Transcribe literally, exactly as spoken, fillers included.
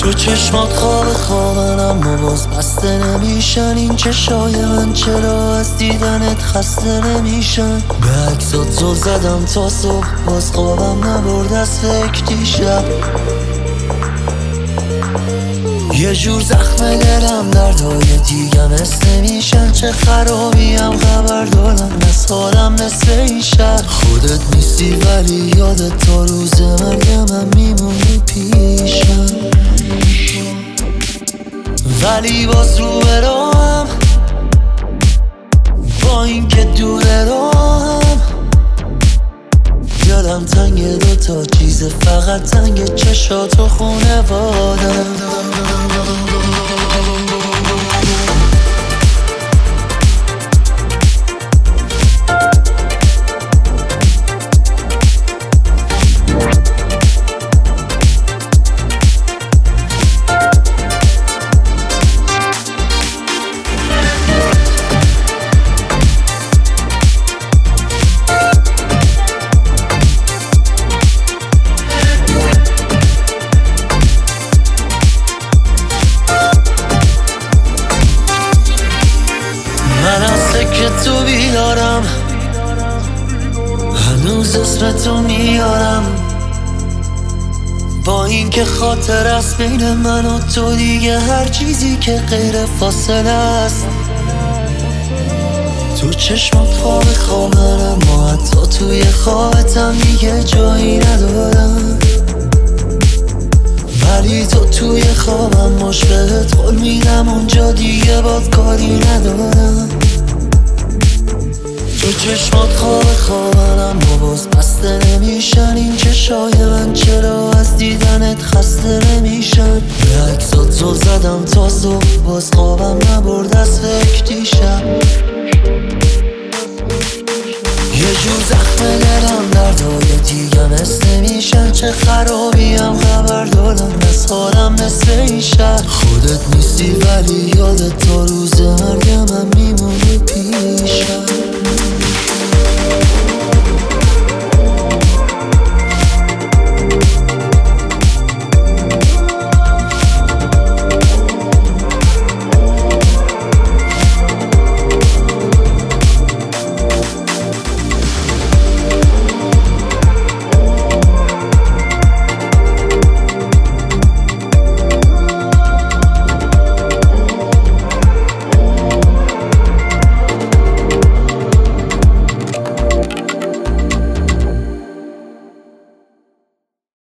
تو چشمات خواب خوابن اما باز بسته نمیشن. این چشای من چرا از دیدنت خسته نمیشن؟ به عکسات زل زدم تا صبح باز خوابم نبرد از فکر دیشب. یه جور زخم دلم دردهای دیگه مثل نمیشن. چه خرابیم خبر دارم از حالم مثل این شهر. خودت نیستی ولی یادت تا روز مرگم هم میمونی پیشم. ولی باز رو برام با این که دور رام دلم تنگ دوتا چیز فقط تنگ چشات و خونوادم. من از فکر تو بیدارم، هنوز اسم تو میارم. با این که خاطر است بین من و تو دیگه هر چیزی که غیر فاصله است. تو چشمات خواب خوابم اما حتی توی خوابتم دیگه جایی ندارم. ولی تو توی خوابم مشبهت قول میدم اونجا دیگه باد کاری ندارم. تو چشمات خواب خوابن اما باز بسته نمیشن. این چشای من چرا از دیدنت خسته نمیشن؟ به عکسات زل زدم تا صبح باز خوابم نبرد از فکر دیشب. یه جور زخم دلم دردهای دیگه مثل نمیشن. چه خرابیم خبر دارم از حالم مثل این شهر. خودت نیستی ولی یادت تا روز مرگم هم میمون